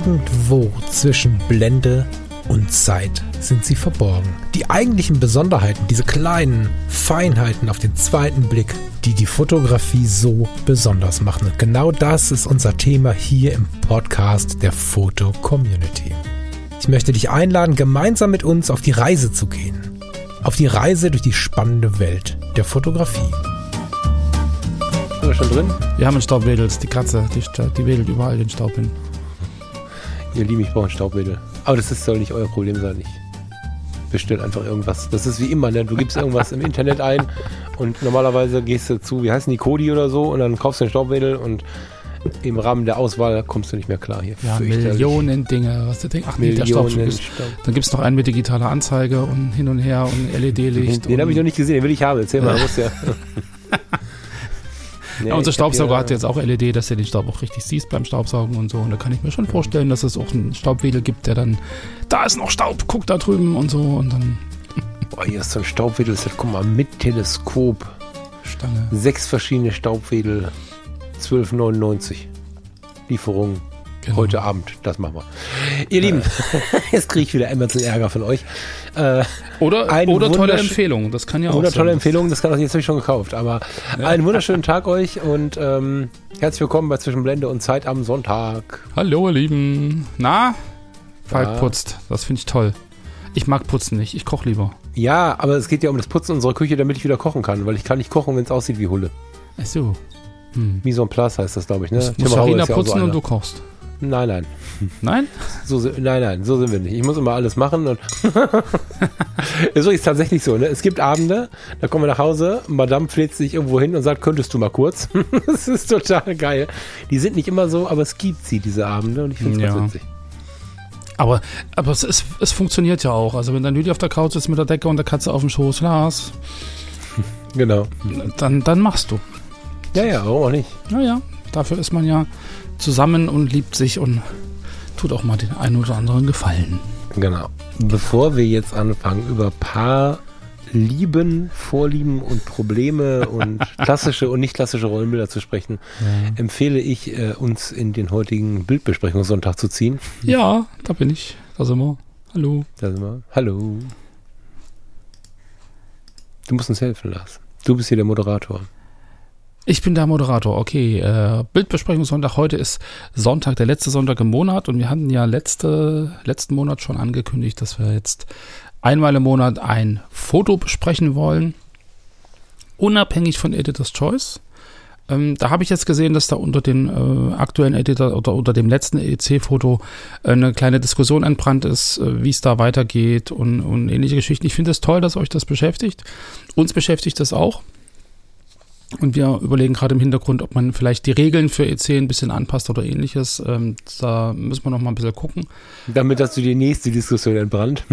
irgendwo zwischen Blende und Zeit sind sie verborgen. Die eigentlichen Besonderheiten, diese kleinen Feinheiten auf den zweiten Blick, die die Fotografie so besonders machen. Und genau das ist unser Thema hier im Podcast der Foto-Community. Ich möchte dich einladen, gemeinsam mit uns auf die Reise zu gehen. Auf die Reise durch die spannende Welt der Fotografie. Sind wir schon drin? Wir haben einen Staubwedel, die Katze, die wedelt überall den Staub hin. Ihr Lieben, ich brauche einen Staubwedel. Aber soll nicht euer Problem sein. Ich bestelle einfach irgendwas. Das ist wie immer, ne? Du gibst irgendwas im Internet ein und normalerweise gehst du zu, wie heißen die, Kodi oder so, und dann kaufst du einen Staubwedel und im Rahmen der Auswahl kommst du nicht mehr klar hier. Ja, Millionen Dinge, was du denkst. Ach nee, der Staubsauger ist. Dann gibt es noch einen mit digitaler Anzeige und hin und her und LED-Licht. Den habe ich noch nicht gesehen, den will ich haben. Erzähl mal, muss ja. Nee, ja, unser Staubsauger hat jetzt auch LED, dass du den Staub auch richtig siehst beim Staubsaugen und so. Und da kann ich mir schon vorstellen, dass es auch einen Staubwedel gibt, der dann, da ist noch Staub, guck da drüben und so. Und dann. Boah, hier ist so ein Staubwedel, guck mal, mit Teleskop. Stange. 6 verschiedene Staubwedel, 12,99. Lieferung heute Abend, das machen wir. Ihr Lieben, jetzt kriege ich wieder Amazon Ärger von euch. Oder tolle Empfehlung, das kann ja auch sein. Oder tolle Empfehlung, das kann auch, jetzt habe ich schon gekauft. Aber einen wunderschönen Tag euch und herzlich willkommen bei Zwischen Blende und Zeit am Sonntag. Hallo ihr Lieben. Na, Falk putzt, das finde ich toll. Ich mag Putzen nicht, ich koche lieber. Ja, aber es geht ja um das Putzen unserer Küche, damit ich wieder kochen kann, weil ich kann nicht kochen, wenn es aussieht wie Hulle. Ach so. Wie so ein Platz heißt das, glaube ich. Ne? Muss Farina putzen und du kochst. Nein. Nein? Nein, so sind wir nicht. Ich muss immer alles machen. Und so ist tatsächlich so. Ne? Es gibt Abende, da kommen wir nach Hause, Madame fläzt sich irgendwo hin und sagt, könntest du mal kurz? Das ist total geil. Die sind nicht immer so, aber es gibt sie, diese Abende. Und ich finde es ganz witzig. Aber es funktioniert ja auch. Also wenn dann Lydia auf der Couch ist mit der Decke und der Katze auf dem Schoß, Lars. Genau. Dann machst du. Ja, warum auch nicht? Naja, dafür ist man ja zusammen und liebt sich und tut auch mal den einen oder anderen Gefallen. Genau. Bevor wir jetzt anfangen, über Vorlieben und Probleme und klassische und nicht klassische Rollenbilder zu sprechen, empfehle ich, uns in den heutigen Bildbesprechungssonntag zu ziehen. Ja, da bin ich. Da sind wir. Hallo. Hallo. Du musst uns helfen, Lars. Du bist hier der Moderator. Ich bin der Moderator, okay. Bildbesprechungssonntag, heute ist Sonntag, der letzte Sonntag im Monat und wir hatten ja letzten Monat schon angekündigt, dass wir jetzt einmal im Monat ein Foto besprechen wollen, unabhängig von Editor's Choice. Da habe ich jetzt gesehen, dass da unter den aktuellen Editor oder unter dem letzten EC-Foto eine kleine Diskussion entbrannt ist, wie es da weitergeht und ähnliche Geschichten. Ich finde es toll, dass euch das beschäftigt. Uns beschäftigt das auch. Und wir überlegen gerade im Hintergrund, ob man vielleicht die Regeln für EC ein bisschen anpasst oder ähnliches. Da müssen wir noch mal ein bisschen gucken. Damit hast du die nächste Diskussion entbrannt.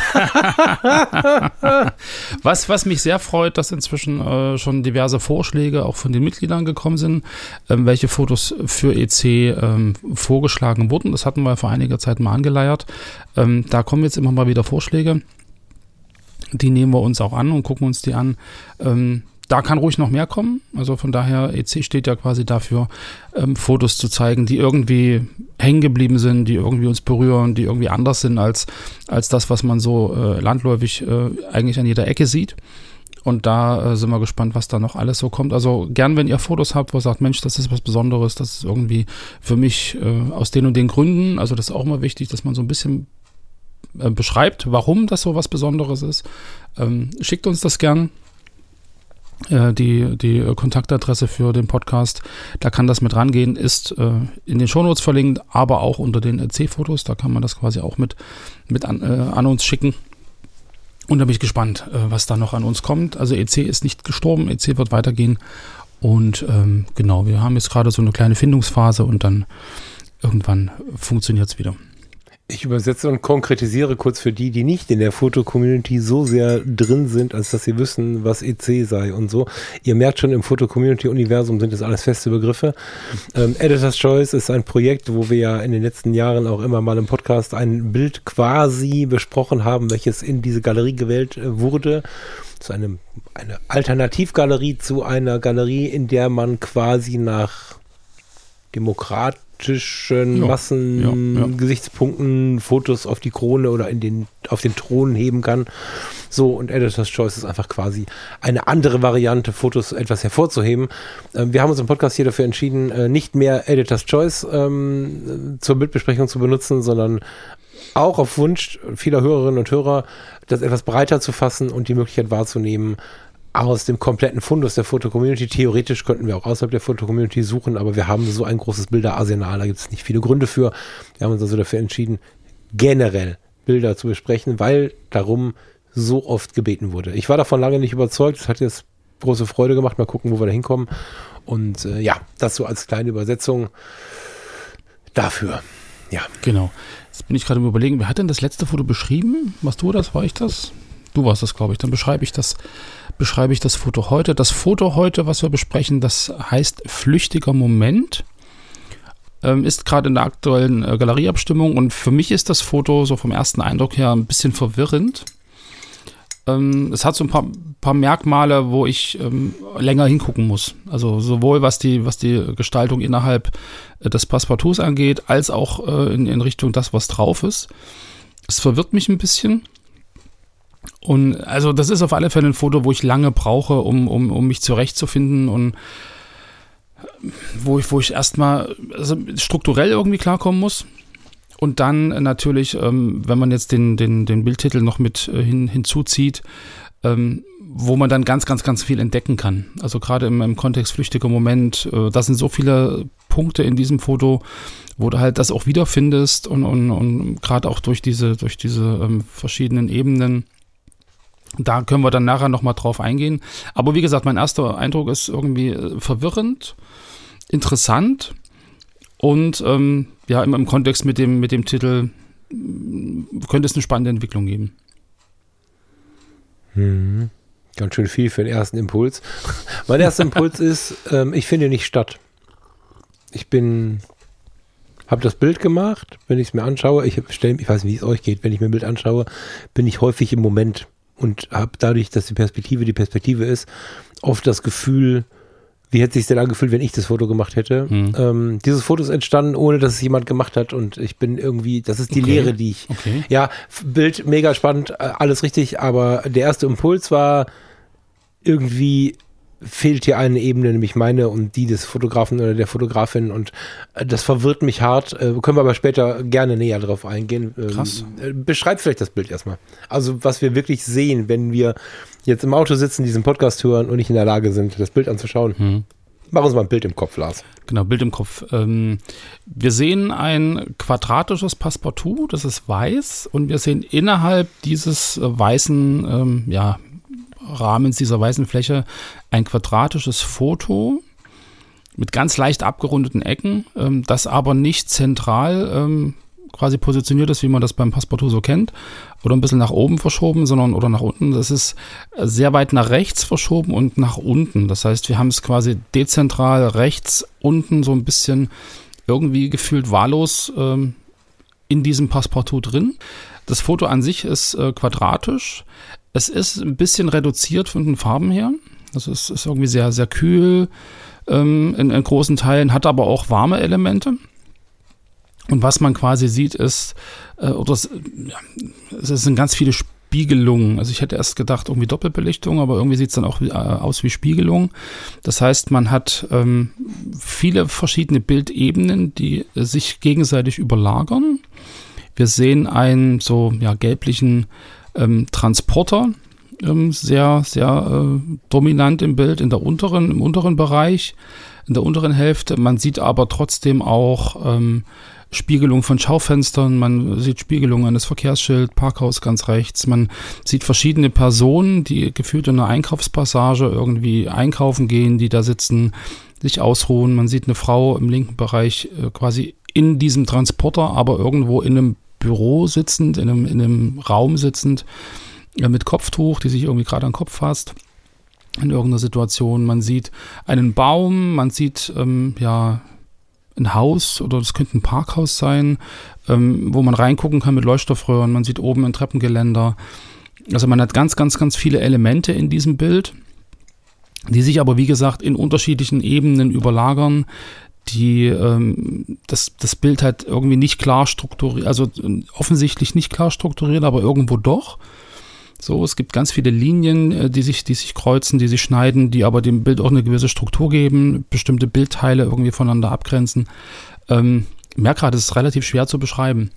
Was mich sehr freut, dass inzwischen schon diverse Vorschläge auch von den Mitgliedern gekommen sind, welche Fotos für EC vorgeschlagen wurden. Das hatten wir vor einiger Zeit mal angeleiert. Da kommen jetzt immer mal wieder Vorschläge. Die nehmen wir uns auch an und gucken uns die an. Da kann ruhig noch mehr kommen. Also von daher, EC steht ja quasi dafür, Fotos zu zeigen, die irgendwie hängen geblieben sind, die irgendwie uns berühren, die irgendwie anders sind als das, was man so landläufig eigentlich an jeder Ecke sieht. Und da sind wir gespannt, was da noch alles so kommt. Also gern, wenn ihr Fotos habt, wo ihr sagt, Mensch, das ist was Besonderes, das ist irgendwie für mich aus den und den Gründen. Also das ist auch immer wichtig, dass man so ein bisschen beschreibt, warum das so was Besonderes ist. Schickt uns das gern. Die Kontaktadresse für den Podcast, da kann das mit rangehen, ist in den Shownotes verlinkt, aber auch unter den EC-Fotos, da kann man das quasi auch mit an uns schicken. Und da bin ich gespannt, was da noch an uns kommt. Also EC ist nicht gestorben, EC wird weitergehen und genau, wir haben jetzt gerade so eine kleine Findungsphase und dann irgendwann funktioniert es wieder. Ich übersetze und konkretisiere kurz für die nicht in der Foto-Community so sehr drin sind, als dass sie wissen, was EC sei und so. Ihr merkt schon, im Foto-Community-Universum sind das alles feste Begriffe. Editor's Choice ist ein Projekt, wo wir ja in den letzten Jahren auch immer mal im Podcast ein Bild quasi besprochen haben, welches in diese Galerie gewählt wurde. Das ist eine Alternativgalerie zu einer Galerie, in der man quasi nach demokratischen Massengesichtspunkten Fotos auf die Krone oder auf den Thron heben kann. So, und Editor's Choice ist einfach quasi eine andere Variante, Fotos etwas hervorzuheben. Wir haben uns im Podcast hier dafür entschieden, nicht mehr Editor's Choice zur Bildbesprechung zu benutzen, sondern auch auf Wunsch vieler Hörerinnen und Hörer, das etwas breiter zu fassen und die Möglichkeit wahrzunehmen, aus dem kompletten Fundus der Foto-Community. Theoretisch könnten wir auch außerhalb der Foto-Community suchen, aber wir haben so ein großes Bilderarsenal, da gibt es nicht viele Gründe für. Wir haben uns also dafür entschieden, generell Bilder zu besprechen, weil darum so oft gebeten wurde. Ich war davon lange nicht überzeugt, es hat jetzt große Freude gemacht, mal gucken, wo wir da hinkommen. Und ja, das so als kleine Übersetzung dafür. Ja. Genau. Jetzt bin ich gerade im Überlegen, wer hat denn das letzte Foto beschrieben? Warst du das? War ich das? Du warst das, glaube ich. Dann beschreibe ich das Foto heute. Das Foto heute, was wir besprechen, das heißt Flüchtiger Moment. Ist gerade in der aktuellen Galerieabstimmung und für mich ist das Foto so vom ersten Eindruck her ein bisschen verwirrend. Es hat so ein paar Merkmale, wo ich länger hingucken muss. Also sowohl was die Gestaltung innerhalb des Passepartouts angeht, als auch in Richtung das, was drauf ist. Es verwirrt mich ein bisschen. Und also das ist auf alle Fälle ein Foto, wo ich lange brauche, um mich zurechtzufinden und wo ich erstmal strukturell irgendwie klarkommen muss. Und dann natürlich, wenn man jetzt den Bildtitel noch mit hinzuzieht, wo man dann ganz, ganz, ganz viel entdecken kann. Also gerade im Kontext flüchtiger Moment, da sind so viele Punkte in diesem Foto, wo du halt das auch wiederfindest und gerade auch durch diese verschiedenen Ebenen. Da können wir dann nachher nochmal drauf eingehen. Aber wie gesagt, mein erster Eindruck ist irgendwie verwirrend, interessant und ja, im Kontext mit dem Titel könnte es eine spannende Entwicklung geben. Ganz schön viel für den ersten Impuls. Mein erster Impuls ist, ich finde nicht statt. Ich habe das Bild gemacht, wenn ich es mir anschaue, ich weiß nicht, wie es euch geht, wenn ich mir ein Bild anschaue, bin ich häufig im Moment und habe dadurch, dass die Perspektive ist, oft das Gefühl, wie hätte es sich denn angefühlt, wenn ich das Foto gemacht hätte. Dieses Foto ist entstanden, ohne dass es jemand gemacht hat und ich bin irgendwie, das ist die Leere, die ich, ja, Bild mega spannend, alles richtig, aber der erste Impuls war, irgendwie fehlt hier eine Ebene, nämlich meine und die des Fotografen oder der Fotografin und das verwirrt mich hart. Können wir aber später gerne näher drauf eingehen. Krass. Beschreib vielleicht das Bild erstmal. Also was wir wirklich sehen, wenn wir jetzt im Auto sitzen, diesen Podcast hören und nicht in der Lage sind, das Bild anzuschauen. Mach uns mal ein Bild im Kopf, Lars. Genau, Bild im Kopf. Wir sehen ein quadratisches Passepartout, das ist weiß und wir sehen innerhalb dieses weißen, Rahmens dieser weißen Fläche ein quadratisches Foto mit ganz leicht abgerundeten Ecken, das aber nicht zentral quasi positioniert ist, wie man das beim Passepartout so kennt, oder ein bisschen nach oben verschoben, oder nach unten. Das ist sehr weit nach rechts verschoben und nach unten. Das heißt, wir haben es quasi dezentral rechts unten so ein bisschen irgendwie gefühlt wahllos in diesem Passepartout drin. Das Foto an sich ist quadratisch. Es ist ein bisschen reduziert von den Farben her. Also es ist irgendwie sehr, sehr kühl in großen Teilen, hat aber auch warme Elemente. Und was man quasi sieht ist, es sind ganz viele Spiegelungen. Also ich hätte erst gedacht, irgendwie Doppelbelichtung, aber irgendwie sieht es dann auch aus wie Spiegelung. Das heißt, man hat viele verschiedene Bildebenen, die sich gegenseitig überlagern. Wir sehen einen so gelblichen Transporter, sehr, sehr dominant im Bild im unteren Bereich, in der unteren Hälfte. Man sieht aber trotzdem auch Spiegelung von Schaufenstern, man sieht Spiegelung eines Verkehrsschilds, Parkhaus ganz rechts. Man sieht verschiedene Personen, die gefühlt in einer Einkaufspassage irgendwie einkaufen gehen, die da sitzen, sich ausruhen. Man sieht eine Frau im linken Bereich quasi in diesem Transporter, aber irgendwo in einem Büro sitzend, in einem Raum sitzend, mit Kopftuch, die sich irgendwie gerade an den Kopf fasst, in irgendeiner Situation. Man sieht einen Baum, man sieht ein Haus oder das könnte ein Parkhaus sein, wo man reingucken kann mit Leuchtstoffröhren. Man sieht oben ein Treppengeländer. Also man hat ganz, ganz, ganz viele Elemente in diesem Bild, die sich aber, wie gesagt, in unterschiedlichen Ebenen überlagern, die das Bild halt irgendwie nicht klar strukturiert, also offensichtlich nicht klar strukturiert, aber irgendwo doch. So, es gibt ganz viele Linien, die sich kreuzen, die sich schneiden, die aber dem Bild auch eine gewisse Struktur geben, bestimmte Bildteile irgendwie voneinander abgrenzen. Ich merke gerade, es ist relativ schwer zu beschreiben.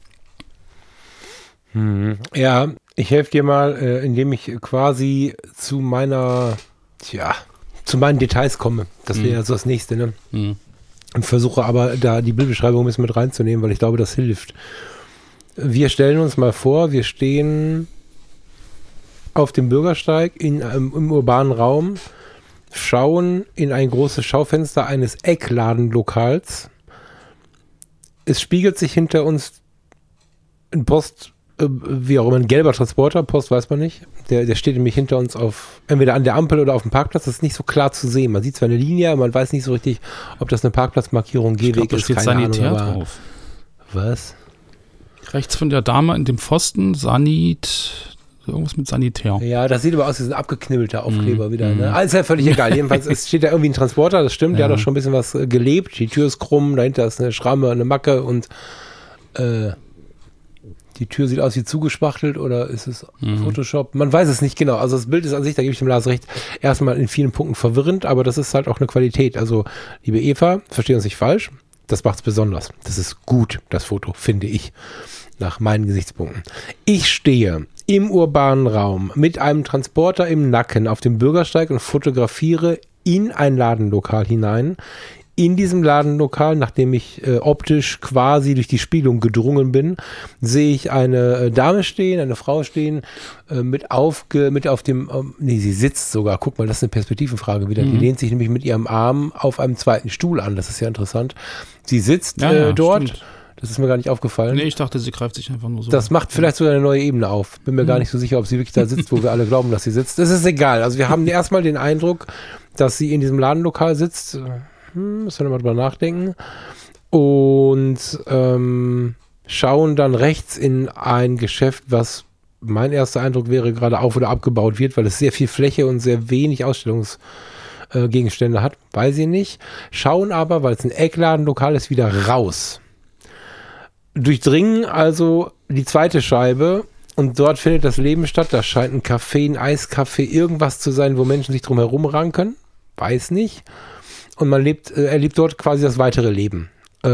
Ja, ich helfe dir mal, indem ich quasi zu meinen Details komme. Das wäre ja so das Nächste, ne? Und versuche aber da die Bildbeschreibung ein bisschen mit reinzunehmen, weil ich glaube, das hilft. Wir stellen uns mal vor, wir stehen auf dem Bürgersteig im urbanen Raum, schauen in ein großes Schaufenster eines Eckladenlokals. Es spiegelt sich hinter uns ein wie auch immer, ein gelber Transporter, Post weiß man nicht. Der steht nämlich hinter uns entweder an der Ampel oder auf dem Parkplatz. Das ist nicht so klar zu sehen. Man sieht zwar eine Linie, aber man weiß nicht so richtig, ob das eine Parkplatzmarkierung, Gehweg ist. Keine Sanitär Ahnung, drauf. Was? Rechts von der Dame in dem Pfosten, irgendwas mit Sanitär. Ja, das sieht aber aus wie so ein abgeknibbelter Aufkleber wieder. Ne? Also ist ja völlig egal. Jedenfalls es steht da irgendwie ein Transporter, das stimmt. Der hat doch schon ein bisschen was gelebt. Die Tür ist krumm, dahinter ist eine Schramme, eine Macke und die Tür sieht aus wie zugespachtelt oder ist es Photoshop? Man weiß es nicht genau. Also das Bild ist an sich, da gebe ich dem Lars recht, erstmal in vielen Punkten verwirrend, aber das ist halt auch eine Qualität. Also, liebe Eva, versteh uns nicht falsch, das macht's besonders. Das ist gut, das Foto, finde ich, nach meinen Gesichtspunkten. Ich stehe im urbanen Raum mit einem Transporter im Nacken auf dem Bürgersteig und fotografiere in ein Ladenlokal hinein. In diesem Ladenlokal, nachdem ich optisch quasi durch die Spiegelung gedrungen bin, sehe ich eine Dame stehen, eine Frau stehen, sie sitzt sogar, guck mal, das ist eine Perspektivenfrage wieder, die lehnt sich nämlich mit ihrem Arm auf einem zweiten Stuhl an, das ist ja interessant. Sie sitzt dort, stimmt. Das ist mir gar nicht aufgefallen. Nee, ich dachte, sie greift sich einfach nur so. Das macht vielleicht sogar eine neue Ebene auf. Bin mir gar nicht so sicher, ob sie wirklich da sitzt, wo wir alle glauben, dass sie sitzt. Das ist egal, also wir haben erstmal den Eindruck, dass sie in diesem Ladenlokal sitzt. Müssen wir mal drüber nachdenken. Und schauen dann rechts in ein Geschäft, was mein erster Eindruck wäre, gerade auf- oder abgebaut wird, weil es sehr viel Fläche und sehr wenig Ausstellungsgegenstände hat. Weiß ich nicht. Schauen aber, weil es ein Eckladenlokal ist, wieder raus. Durchdringen also die zweite Scheibe und dort findet das Leben statt. Da scheint ein Café, ein Eiscafé, irgendwas zu sein, wo Menschen sich drum herum ranken. Weiß nicht. Und man erlebt dort quasi das weitere Leben.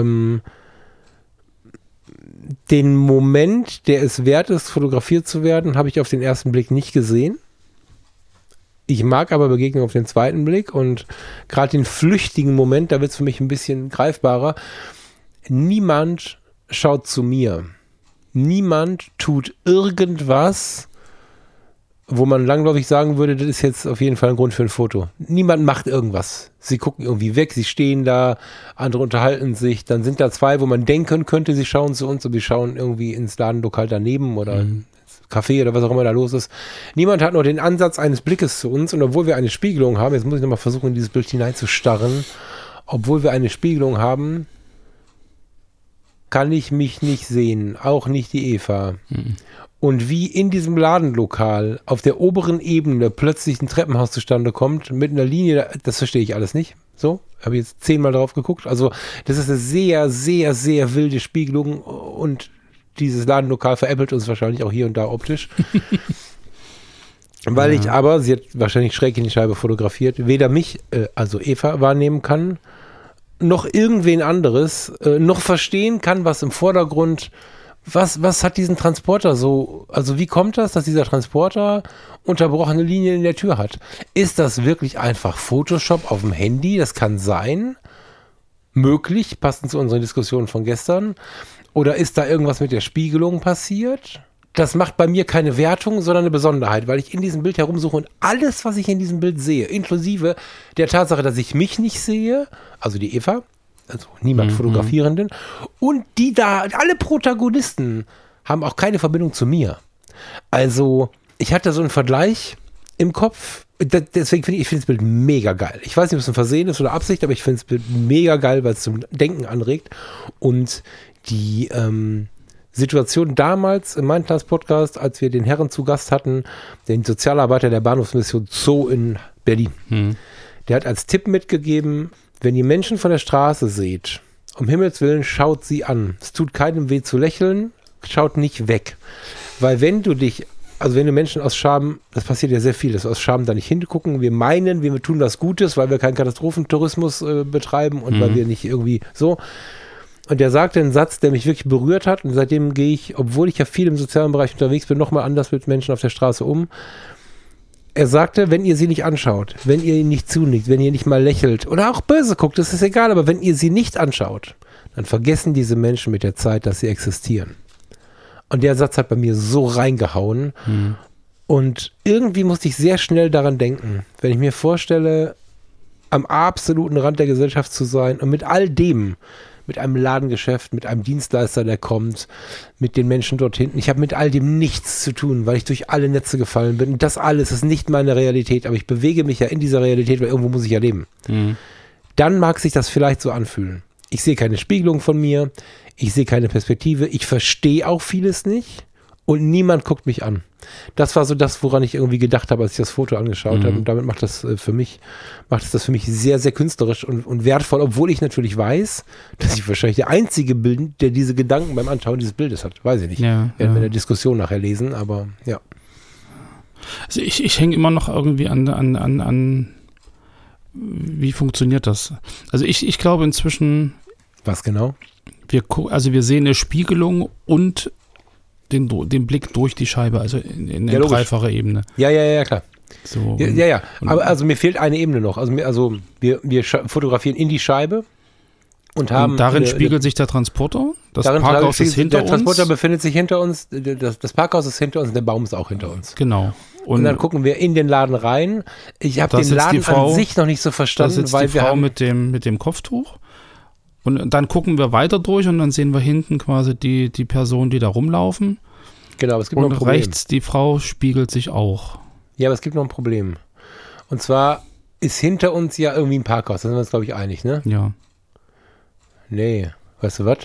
Den Moment, der es wert ist, fotografiert zu werden, habe ich auf den ersten Blick nicht gesehen. Ich mag aber Begegnungen auf den zweiten Blick und gerade den flüchtigen Moment, da wird es für mich ein bisschen greifbarer. Niemand schaut zu mir. Niemand tut irgendwas, wo man langläufig sagen würde, das ist jetzt auf jeden Fall ein Grund für ein Foto. Niemand macht irgendwas. Sie gucken irgendwie weg, sie stehen da, andere unterhalten sich, dann sind da zwei, wo man denken könnte, sie schauen zu uns, aber sie schauen irgendwie ins Ladenlokal daneben oder ins Café oder was auch immer da los ist. Niemand hat nur den Ansatz eines Blickes zu uns und obwohl wir eine Spiegelung haben, jetzt muss ich nochmal versuchen, in dieses Bild hineinzustarren, obwohl wir eine Spiegelung haben, kann ich mich nicht sehen, auch nicht die Eva. Und wie in diesem Ladenlokal auf der oberen Ebene plötzlich ein Treppenhaus zustande kommt, mit einer Linie, das verstehe ich alles nicht. So, habe ich jetzt 10-mal drauf geguckt. Also das ist eine sehr, sehr, sehr wilde Spiegelung und dieses Ladenlokal veräppelt uns wahrscheinlich auch hier und da optisch. Weil ich aber, sie hat wahrscheinlich schräg in die Scheibe fotografiert, weder mich, also Eva, wahrnehmen kann, noch irgendwen anderes, noch verstehen kann, was im Vordergrund, was hat diesen Transporter so, also wie kommt das, dass dieser Transporter unterbrochene Linien in der Tür hat? Ist das wirklich einfach Photoshop auf dem Handy? Das kann sein. Möglich, passend zu unseren Diskussionen von gestern. Oder ist da irgendwas mit der Spiegelung passiert? Das macht bei mir keine Wertung, sondern eine Besonderheit, weil ich in diesem Bild herumsuche und alles, was ich in diesem Bild sehe, inklusive der Tatsache, dass ich mich nicht sehe, also die Eva, also niemand Fotografierenden, und die da, alle Protagonisten haben auch keine Verbindung zu mir. Also ich hatte so einen Vergleich im Kopf, deswegen finde ich das Bild mega geil. Ich weiß nicht, ob es ein Versehen ist oder Absicht, aber ich finde das Bild mega geil, weil es zum Denken anregt und die Situation damals in meinem Podcast, als wir den Herren zu Gast hatten, den Sozialarbeiter der Bahnhofsmission Zoo in Berlin. Der hat als Tipp mitgegeben, wenn ihr Menschen von der Straße seht, um Himmels Willen, schaut sie an. Es tut keinem weh zu lächeln, schaut nicht weg. Weil wenn du Menschen aus Scham, das passiert ja sehr viel, dass wir aus Scham da nicht hingucken, wir meinen, wir tun was Gutes, weil wir keinen Katastrophentourismus betreiben und weil wir nicht irgendwie so. Und der sagte einen Satz, der mich wirklich berührt hat und seitdem gehe ich, obwohl ich ja viel im sozialen Bereich unterwegs bin, nochmal anders mit Menschen auf der Straße um. Er sagte, wenn ihr sie nicht anschaut, wenn ihr ihnen nicht zunickt, wenn ihr nicht mal lächelt oder auch böse guckt, das ist egal, aber wenn ihr sie nicht anschaut, dann vergessen diese Menschen mit der Zeit, dass sie existieren. Und der Satz hat bei mir so reingehauen. Und irgendwie musste ich sehr schnell daran denken, wenn ich mir vorstelle, am absoluten Rand der Gesellschaft zu sein und mit all dem, mit einem Ladengeschäft, mit einem Dienstleister, der kommt, mit den Menschen dort hinten. Ich habe mit all dem nichts zu tun, weil ich durch alle Netze gefallen bin. Und das alles ist nicht meine Realität, aber ich bewege mich ja in dieser Realität, weil irgendwo muss ich ja leben. Dann mag sich das vielleicht so anfühlen. Ich sehe keine Spiegelung von mir, ich sehe keine Perspektive, ich verstehe auch vieles nicht und niemand guckt mich an. Das war so das, woran ich irgendwie gedacht habe, als ich das Foto angeschaut habe. Und damit macht das für mich sehr, sehr künstlerisch und wertvoll, obwohl ich natürlich weiß, dass ich wahrscheinlich der Einzige bin, der diese Gedanken beim Anschauen dieses Bildes hat. Weiß ich nicht. Werden wir in der Diskussion nachher lesen, aber ja. Also ich hänge immer noch irgendwie an wie funktioniert das? Also ich glaube inzwischen. Was genau? Wir sehen eine Spiegelung und den Blick durch die Scheibe, also in dreifacher Ebene. Ja, klar. So, ja. Aber also mir fehlt eine Ebene noch. Also wir fotografieren in die Scheibe und haben. Und darin spiegelt sich der Transporter. Das Parkhaus ist hinter uns. Der Transporter befindet sich hinter uns. Das Parkhaus ist hinter uns und der Baum ist auch hinter uns. Genau. Und dann gucken wir in den Laden rein. Ich habe den Laden an sich noch nicht so verstanden, da sitzt die Frau mit dem Kopftuch. Und dann gucken wir weiter durch und dann sehen wir hinten quasi die Personen, die da rumlaufen. Genau, aber es gibt noch ein Problem. Und rechts die Frau spiegelt sich auch. Ja, aber es gibt noch ein Problem. Und zwar ist hinter uns ja irgendwie ein Parkhaus. Da sind wir uns, glaube ich, einig, ne? Ja. Nee, weißt du was?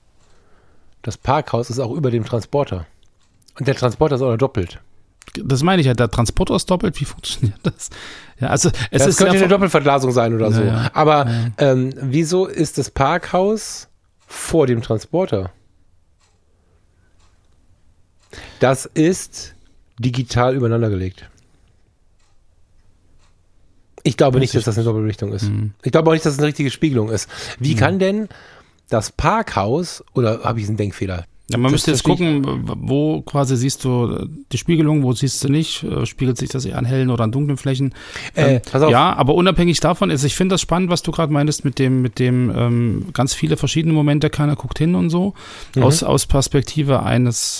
Das Parkhaus ist auch über dem Transporter. Und der Transporter ist auch noch doppelt. Das meine ich ja, der Transporter ist doppelt. Wie funktioniert das? Ja, also das könnte eine Doppelverglasung sein oder so. Ja. Aber wieso ist das Parkhaus vor dem Transporter? Das ist digital übereinander gelegt. Ich glaube nicht, dass das eine Doppelbelichtung ist. Ich glaube auch nicht, dass es eine richtige Spiegelung ist. Wie kann denn das Parkhaus, oder habe ich einen Denkfehler? Ja, man müsste jetzt gucken, wo quasi siehst du die Spiegelung, wo siehst du nicht, spiegelt sich das eher an hellen oder an dunklen Flächen. Pass auf. Ja, aber unabhängig davon ist, ich finde das spannend, was du gerade meintest mit dem ganz viele verschiedene Momente, keiner guckt hin und so, aus Perspektive eines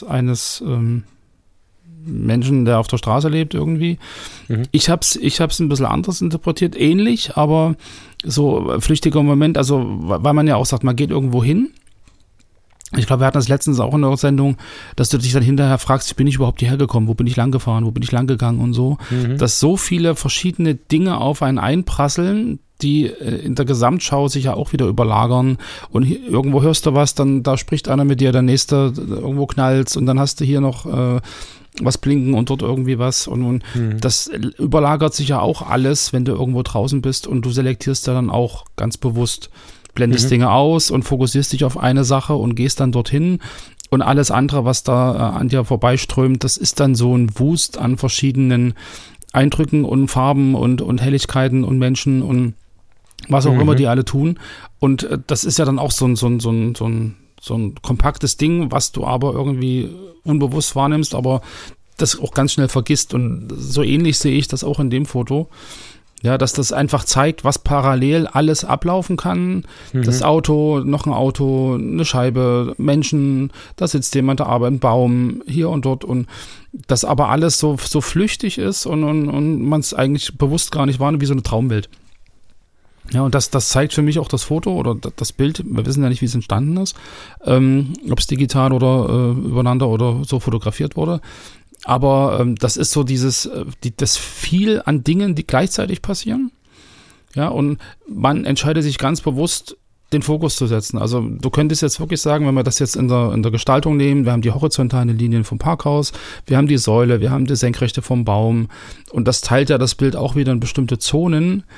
Menschen, der auf der Straße lebt irgendwie. Ich hab's ein bisschen anders interpretiert, ähnlich, aber so flüchtiger Moment, also weil man ja auch sagt, man geht irgendwo hin. Ich glaube, wir hatten das letztens auch in der Sendung, dass du dich dann hinterher fragst, wie bin ich überhaupt hierher gekommen, wo bin ich lang gefahren, wo bin ich lang gegangen und so, dass so viele verschiedene Dinge auf einen einprasseln, die in der Gesamtschau sich ja auch wieder überlagern und irgendwo hörst du was, dann da spricht einer mit dir, der nächste irgendwo knallt's und dann hast du hier noch was blinken und dort irgendwie was und das überlagert sich ja auch alles, wenn du irgendwo draußen bist und du selektierst ja dann auch ganz bewusst, blendest Dinge aus und fokussierst dich auf eine Sache und gehst dann dorthin und alles andere, was da an dir vorbeiströmt, das ist dann so ein Wust an verschiedenen Eindrücken und Farben und Helligkeiten und Menschen und was auch immer die alle tun und das ist ja dann auch so ein kompaktes Ding, was du aber irgendwie unbewusst wahrnimmst, aber das auch ganz schnell vergisst und so ähnlich sehe ich das auch in dem Foto. Ja, dass das einfach zeigt, was parallel alles ablaufen kann. Das Auto, noch ein Auto, eine Scheibe, Menschen, da sitzt jemand, da arbeitet ein Baum, hier und dort und das aber alles so flüchtig ist und man es eigentlich bewusst gar nicht wahrnimmt, wie so eine Traumwelt. Ja, und das zeigt für mich auch das Foto oder das Bild, wir wissen ja nicht, wie es entstanden ist, ob es digital oder übereinander oder so fotografiert wurde. Aber das ist so das viel an Dingen, die gleichzeitig passieren. Ja, und man entscheidet sich ganz bewusst, den Fokus zu setzen. Also du könntest jetzt wirklich sagen, wenn wir das jetzt in der Gestaltung nehmen, wir haben die horizontalen Linien vom Parkhaus, wir haben die Säule, wir haben die Senkrechte vom Baum und das teilt ja das Bild auch wieder in bestimmte Zonen.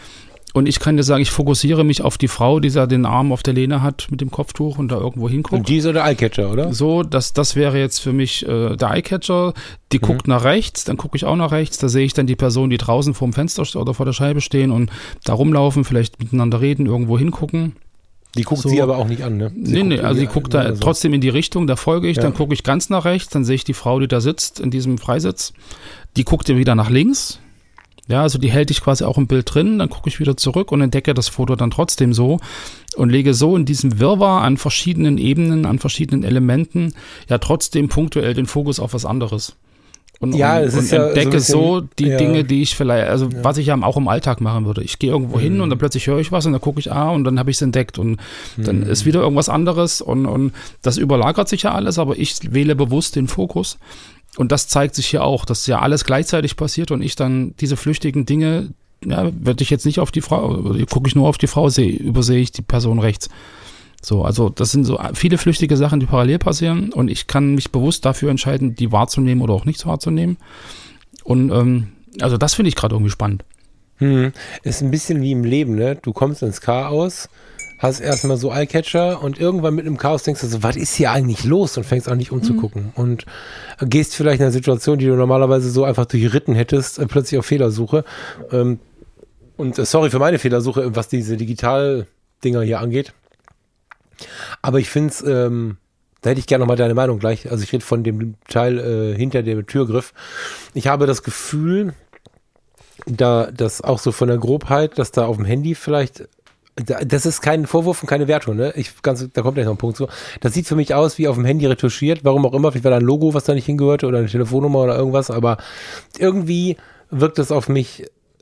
Und ich kann dir sagen, ich fokussiere mich auf die Frau, die da den Arm auf der Lehne hat mit dem Kopftuch und da irgendwo hinguckt. Und die ist so der Eyecatcher, oder? So, das wäre jetzt für mich der Eyecatcher. Die guckt nach rechts, dann gucke ich auch nach rechts. Da sehe ich dann die Person, die draußen vor dem Fenster oder vor der Scheibe stehen und da rumlaufen, vielleicht miteinander reden, irgendwo hingucken. Die guckt sie aber auch nicht an, ne? Nee, also die guckt da trotzdem in die Richtung, da folge ich, dann gucke ich ganz nach rechts, dann sehe ich die Frau, die da sitzt in diesem Freisitz. Die guckt wieder nach links. Ja, also die hält dich quasi auch im Bild drin, dann gucke ich wieder zurück und entdecke das Foto dann trotzdem so und lege so in diesem Wirrwarr an verschiedenen Ebenen, an verschiedenen Elementen ja trotzdem punktuell den Fokus auf was anderes. Und entdecke so die Dinge, die ich vielleicht, also was ich ja auch im Alltag machen würde. Ich gehe irgendwo hin und dann plötzlich höre ich was und dann gucke ich, und dann habe ich es entdeckt und dann ist wieder irgendwas anderes und das überlagert sich ja alles, aber ich wähle bewusst den Fokus. Und das zeigt sich hier auch, dass ja alles gleichzeitig passiert und ich dann diese flüchtigen Dinge, werde ich jetzt nicht auf die Frau, gucke ich nur auf die Frau, übersehe ich die Person rechts. So, also das sind so viele flüchtige Sachen, die parallel passieren und ich kann mich bewusst dafür entscheiden, die wahrzunehmen oder auch nicht wahrzunehmen. Und also das finde ich gerade irgendwie spannend. Ist ein bisschen wie im Leben, ne? Du kommst ins Chaos, hast erstmal so Eyecatcher und irgendwann mit einem Chaos denkst du so, was ist hier eigentlich los? Und fängst an, nicht umzugucken. Und gehst vielleicht in eine Situation, die du normalerweise so einfach durchritten hättest, plötzlich auf Fehlersuche. Und sorry für meine Fehlersuche, was diese Digital-Dinger hier angeht. Aber ich finde es, da hätte ich gerne nochmal deine Meinung gleich. Also ich rede von dem Teil hinter dem Türgriff. Ich habe das Gefühl, dass auch so von der Grobheit, dass da auf dem Handy vielleicht, das ist kein Vorwurf und keine Wertung, ne? Da kommt gleich noch ein Punkt zu. Das sieht für mich aus wie auf dem Handy retuschiert, warum auch immer, vielleicht war da ein Logo, was da nicht hingehörte oder eine Telefonnummer oder irgendwas, aber irgendwie wirkt das auf mich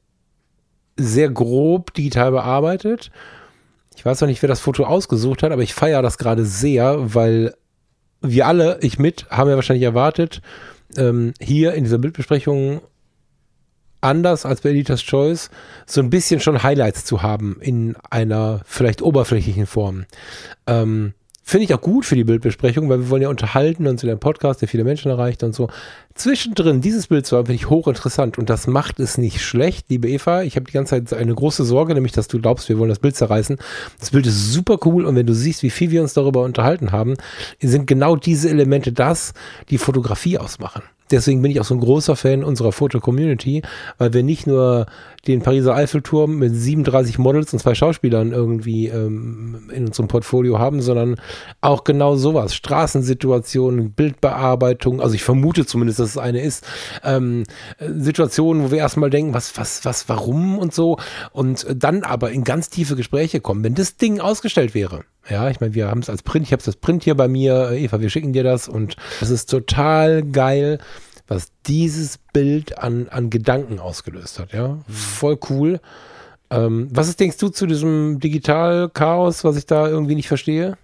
sehr grob digital bearbeitet. Ich weiß noch nicht, wer das Foto ausgesucht hat, aber ich feiere das gerade sehr, weil wir alle, ich mit, haben ja wahrscheinlich erwartet, hier in dieser Bildbesprechung anders als bei Editor's Choice so ein bisschen schon Highlights zu haben in einer vielleicht oberflächlichen Form. Finde ich auch gut für die Bildbesprechung, weil wir wollen ja unterhalten und so der Podcast, der viele Menschen erreicht und so. Zwischendrin dieses Bild zu haben, finde ich hochinteressant und das macht es nicht schlecht, liebe Eva. Ich habe die ganze Zeit eine große Sorge, nämlich, dass du glaubst, wir wollen das Bild zerreißen. Das Bild ist super cool und wenn du siehst, wie viel wir uns darüber unterhalten haben, sind genau diese Elemente das, die Fotografie ausmachen. Deswegen bin ich auch so ein großer Fan unserer Foto-Community, weil wir nicht nur den Pariser Eiffelturm mit 37 Models und 2 Schauspielern irgendwie in unserem Portfolio haben, sondern auch genau sowas. Straßensituationen, Bildbearbeitung, also ich vermute zumindest, dass es eine ist, Situationen, wo wir erstmal denken, was, warum und so und dann aber in ganz tiefe Gespräche kommen. Wenn das Ding ausgestellt wäre, ja, ich meine, wir haben es als Print, ich habe das Print hier bei mir, Eva, wir schicken dir das und das ist total geil, was dieses Bild an Gedanken ausgelöst hat, ja, voll cool. Denkst du zu diesem Digital-Chaos, was ich da irgendwie nicht verstehe?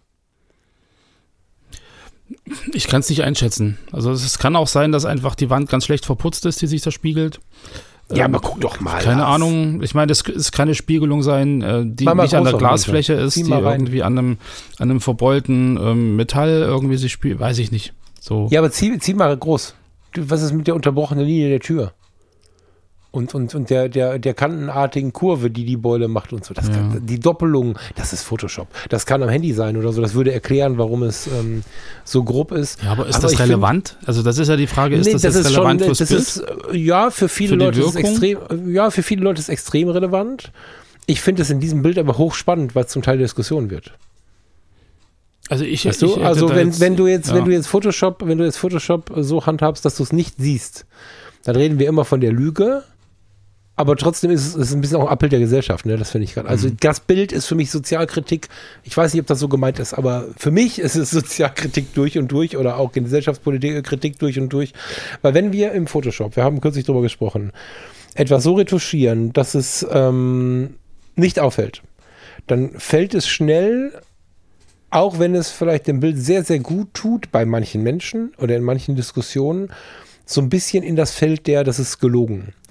Ich kann es nicht einschätzen. Also es kann auch sein, dass einfach die Wand ganz schlecht verputzt ist, die sich da spiegelt. Ja, aber guck doch mal. Keine Ahnung. Ich meine, das kann eine Spiegelung sein, die nicht an der Glasfläche ist, die irgendwie an einem verbeulten Metall irgendwie sich spielt. Weiß ich nicht. So. Ja, aber zieh mal groß. Was ist mit der unterbrochenen Linie der Tür? Und der kantenartigen Kurve, die Beule macht und so. Die Doppelung, das ist Photoshop. Das kann am Handy sein oder so. Das würde erklären, warum es so grob ist. Ja, aber ist das relevant? Also das ist ja die Frage, ist das jetzt relevant fürs Bild? Für viele Leute ist es extrem. Ja, für viele Leute ist es extrem relevant. Ich finde es in diesem Bild aber hochspannend, weil es zum Teil der Diskussion wird. Also wenn du jetzt Photoshop so handhabst, dass du es nicht siehst, dann reden wir immer von der Lüge. Aber trotzdem ist es ein bisschen auch ein Abbild der Gesellschaft, ne? Das finde ich gerade. Also das Bild ist für mich Sozialkritik. Ich weiß nicht, ob das so gemeint ist, aber für mich ist es Sozialkritik durch und durch oder auch Gesellschaftspolitik Kritik durch und durch. Weil wenn wir im Photoshop, wir haben kürzlich drüber gesprochen, etwas so retuschieren, dass es nicht auffällt, dann fällt es schnell, auch wenn es vielleicht dem Bild sehr, sehr gut tut bei manchen Menschen oder in manchen Diskussionen, so ein bisschen in das Feld das ist gelogen.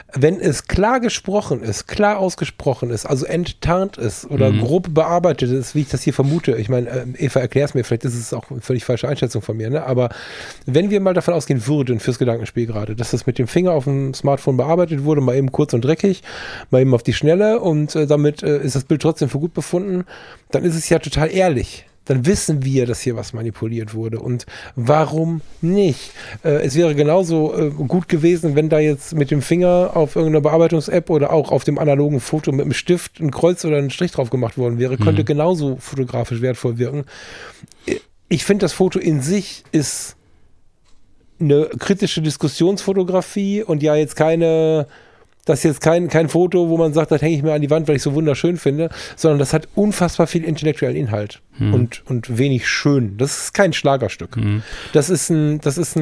wenn es klar gesprochen ist, klar ausgesprochen ist, also enttarnt ist oder grob bearbeitet ist, wie ich das hier vermute, ich meine, Eva, erklär's mir, vielleicht ist es auch eine völlig falsche Einschätzung von mir, ne? Aber wenn wir mal davon ausgehen würden, fürs Gedankenspiel gerade, dass das mit dem Finger auf dem Smartphone bearbeitet wurde, mal eben kurz und dreckig, mal eben auf die Schnelle und damit ist das Bild trotzdem für gut befunden, dann ist es ja total ehrlich. Dann wissen wir, dass hier was manipuliert wurde. Und warum nicht? Es wäre genauso gut gewesen, wenn da jetzt mit dem Finger auf irgendeiner Bearbeitungs-App oder auch auf dem analogen Foto mit einem Stift ein Kreuz oder ein Strich drauf gemacht worden wäre. Könnte genauso fotografisch wertvoll wirken. Ich finde, das Foto in sich ist eine kritische Diskussionsfotografie und ja jetzt das ist jetzt kein Foto, wo man sagt, das hänge ich mir an die Wand, weil ich es so wunderschön finde, sondern das hat unfassbar viel intellektuellen Inhalt und wenig schön. Das ist kein Schlagerstück. Das ist ein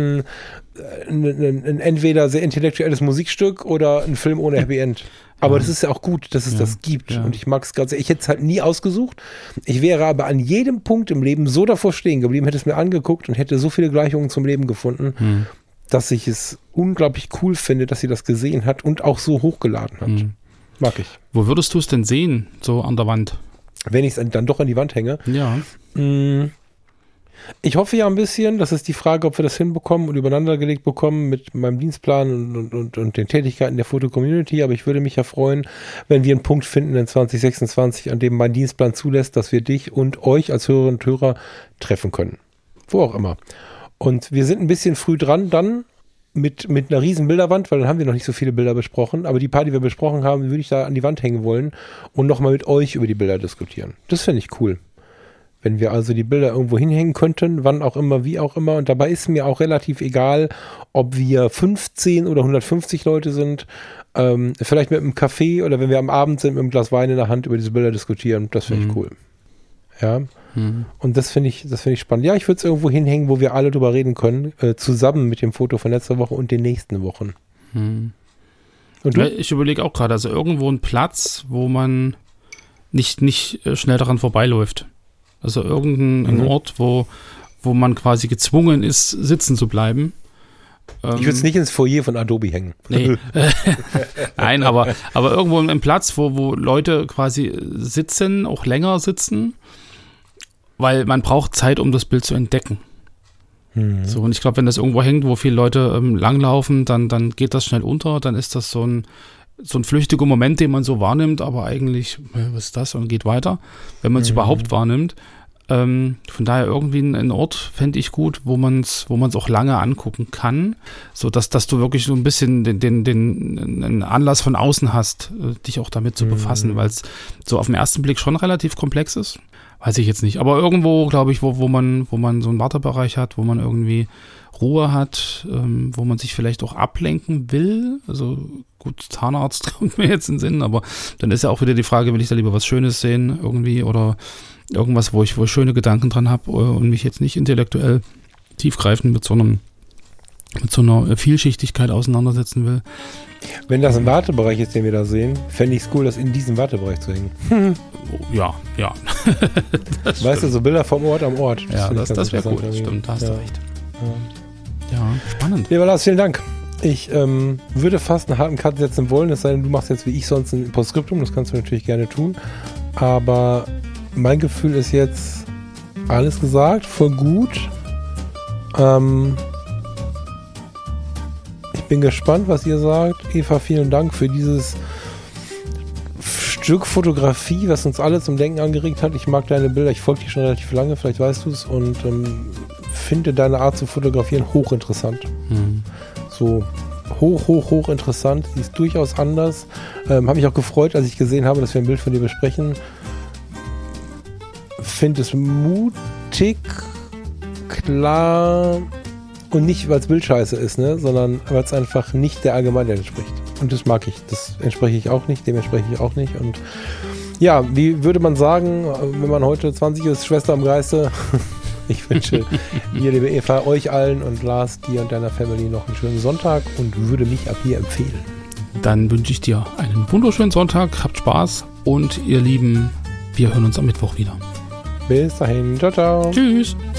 entweder sehr intellektuelles Musikstück oder ein Film ohne Happy End. Aber das ist ja auch gut, dass es das gibt. Ja. Und ich mag es ganz sehr. Ich hätte es halt nie ausgesucht. Ich wäre aber an jedem Punkt im Leben so davor stehen geblieben, hätte es mir angeguckt und hätte so viele Gleichungen zum Leben gefunden, dass ich es unglaublich cool finde, dass sie das gesehen hat und auch so hochgeladen hat. Mag ich. Wo würdest du es denn sehen, so an der Wand? Wenn ich es dann doch an die Wand hänge? Ja. Ich hoffe ja ein bisschen, das ist die Frage, ob wir das hinbekommen und übereinander gelegt bekommen mit meinem Dienstplan und den Tätigkeiten der Foto-Community, aber ich würde mich ja freuen, wenn wir einen Punkt finden in 2026, an dem mein Dienstplan zulässt, dass wir dich und euch als Hörerinnen und Hörer treffen können. Wo auch immer. Und wir sind ein bisschen früh dran dann mit einer riesen Bilderwand, weil dann haben wir noch nicht so viele Bilder besprochen, aber die paar, die wir besprochen haben, würde ich da an die Wand hängen wollen und nochmal mit euch über die Bilder diskutieren. Das finde ich cool. Wenn wir also die Bilder irgendwo hinhängen könnten, wann auch immer, wie auch immer, und dabei ist mir auch relativ egal, ob wir 15 oder 150 Leute sind, vielleicht mit einem Kaffee oder wenn wir am Abend sind mit einem Glas Wein in der Hand über diese Bilder diskutieren, das finde ich cool. Ja. Und das finde ich spannend. Ja, ich würde es irgendwo hinhängen, wo wir alle drüber reden können, zusammen mit dem Foto von letzter Woche und den nächsten Wochen. Und du? Ja, ich überlege auch gerade, also irgendwo ein Platz, wo man nicht schnell daran vorbeiläuft. Also irgendein Ort, wo man quasi gezwungen ist, sitzen zu bleiben. Ich würde es nicht ins Foyer von Adobe hängen. Nee. Nein, aber irgendwo ein Platz, wo Leute quasi sitzen, auch länger sitzen, weil man braucht Zeit, um das Bild zu entdecken. So, und ich glaube, wenn das irgendwo hängt, wo viele Leute langlaufen, dann geht das schnell unter, dann ist das so ein flüchtiger Moment, den man so wahrnimmt, aber eigentlich, was ist das? Und geht weiter, wenn man es überhaupt wahrnimmt. Von daher irgendwie ein Ort fände ich gut, wo man es auch lange angucken kann, so dass du wirklich so ein bisschen den Anlass von außen hast, dich auch damit zu befassen, weil es so auf den ersten Blick schon relativ komplex ist. Weiß ich jetzt nicht, aber irgendwo, glaube ich, wo man so einen Wartebereich hat, wo man irgendwie Ruhe hat, wo man sich vielleicht auch ablenken will. Also gut, Zahnarzt kommt mir jetzt in den Sinn, aber dann ist ja auch wieder die Frage, will ich da lieber was Schönes sehen irgendwie oder irgendwas, wo ich schöne Gedanken dran habe und mich jetzt nicht intellektuell tiefgreifend mit so einer Vielschichtigkeit auseinandersetzen will. Wenn das ein Wartebereich ist, den wir da sehen, fände ich es cool, das in diesem Wartebereich zu hängen. Ja. Weißt du, so Bilder vom Ort am Ort. Das wäre gut. Stimmt, da hast du recht. Ja, spannend. Lieber Lars, vielen Dank. Ich würde fast einen harten Cut setzen wollen, es sei denn, du machst jetzt wie ich sonst ein Postskriptum, das kannst du natürlich gerne tun. Aber mein Gefühl ist jetzt alles gesagt, voll gut. Ich bin gespannt, was ihr sagt. Eva, vielen Dank für dieses Stück Fotografie, was uns alle zum Denken angeregt hat. Ich mag deine Bilder, ich folge dir schon relativ lange, vielleicht weißt du es, und finde deine Art zu fotografieren hochinteressant. So hoch interessant. Sie ist durchaus anders. Habe mich auch gefreut, als ich gesehen habe, dass wir ein Bild von dir besprechen. Finde es mutig, klar und nicht, weil es Bildscheiße ist, ne, sondern weil es einfach nicht der Allgemeinheit entspricht. Und das mag ich. Das entspreche ich auch nicht, dem entspreche ich auch nicht. Und ja, wie würde man sagen, wenn man heute 20 ist, Schwester im Geiste. Ich wünsche dir, liebe Eva, euch allen und Lars, dir und deiner Family noch einen schönen Sonntag und würde mich ab hier empfehlen. Dann wünsche ich dir einen wunderschönen Sonntag, habt Spaß und ihr Lieben, wir hören uns am Mittwoch wieder. Bis dahin, ciao, ciao. Tschüss.